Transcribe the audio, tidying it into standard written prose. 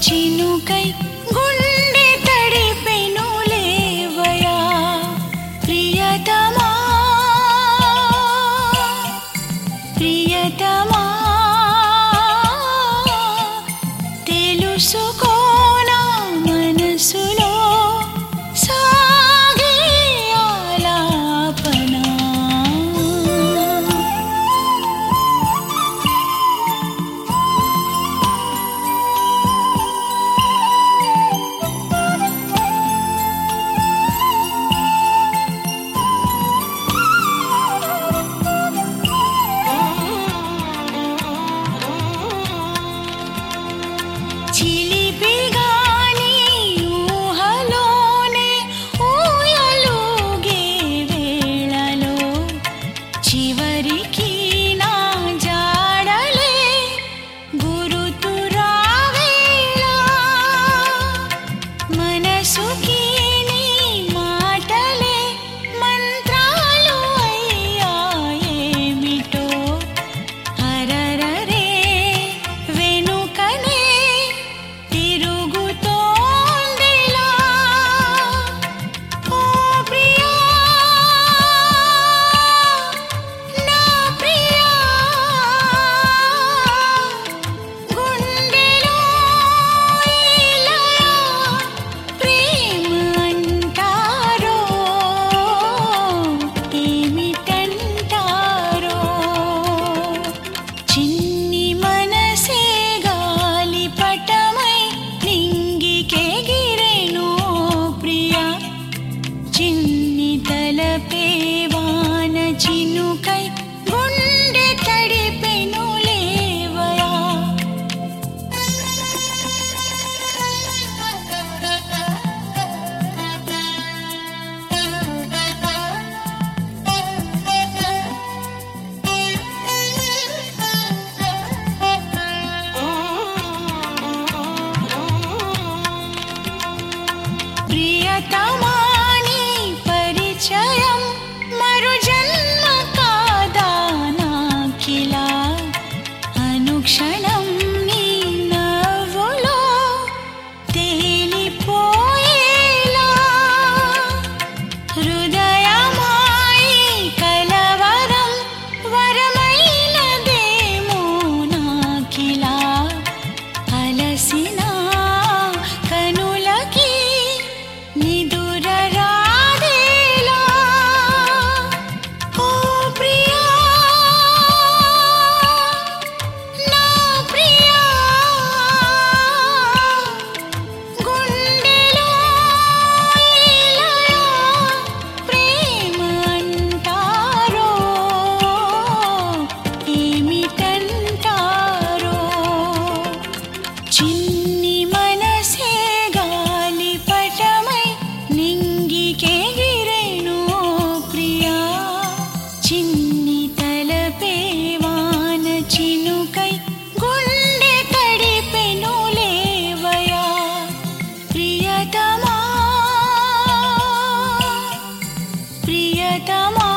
చినుకై గుండె తడిపెను లేవయా ప్రియతమా ప్రియతమా తెలుసుకోనా మనసులో సాగే ఆలాపన చిలిపిగాని ఊహలోనే ఊయలుగే వేళలో చివరికి నా జాడలే గురుతు రావేళ మనసుకి నీ మాటలే మంత్రాలు అయ్యాయేమిటో అరరరే వెనుకనే తిరుగుతోందిలా ఓ ప్రియా నా ప్రియా గుండెలో ఇలయా ప్రేమ అంటారో ఏమిటంటారో చిన్ని మనసే గాలిపటమై నింగికెగిరెను ప్రియా చిన్ని తలపే వాన చినుకై గుండె తడిపెను లేవయా ప్రియతమా నీ పరిచయం మరు జన్మ కాదా నాకిలా అనుక్షణం నీ నవ్వులో తేలిపోయేలా హృదయమాయి కలవరం వరమైనదేమో నాకిలా అలసిన కనులకి నిదుర రాదేలా ఓ ప్రియా నా ప్రియా గుండెలో ఇలయా ప్రేమ అంటారో ఏమిటంటారో చిన్ని మనసే గాలిపటమై నింగికెగిరెను ప్రియా చిన్ని తలపే వాన చినుకై గుండె తడిపెను లేవయా ప్రియతమా ప్రియతమా